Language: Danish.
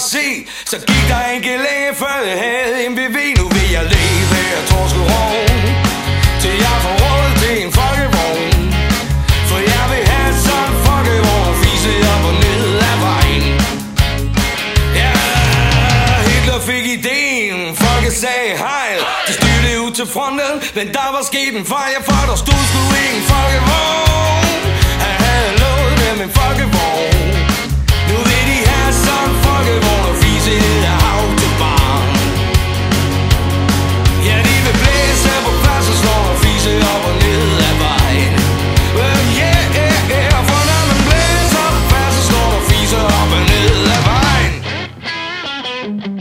se. Så gik der ikke længe før jeg havde en BV. Nu vil jeg leve af torskerov, til jeg får råd til en folkevogn. For jeg vil have sådan en folkevogn og fise op og ned ad vejen. Ja, Hitler fik ideen, folket sagde hej. De styrte ud til fronten, men der var sket en fejl, for der stod sgu ikke en folkevogn. Han havde lovet dem en folkevogn. Nu vil de have sådan en folkevogn og fise ned ad autobahn. Ja, de vil blæse på færdselsloven og fise op og ned ad vejen. Well, yeah, for når man blæser på færdselsloven og fise op og ned ad vejen.